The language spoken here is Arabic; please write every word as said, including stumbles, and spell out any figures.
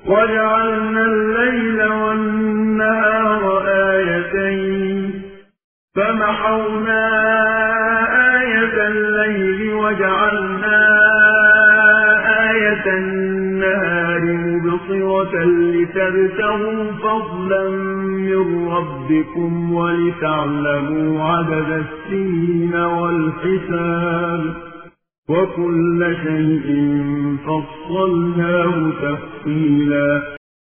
وجعلنا الليل والنهار آيتين فمحونا آية الليل وجعلنا آية النهار مبصرة لتبتغوا فضلا من ربكم ولتعلموا عدد السنين والحساب وكل شيء فصلناه تفصيلا.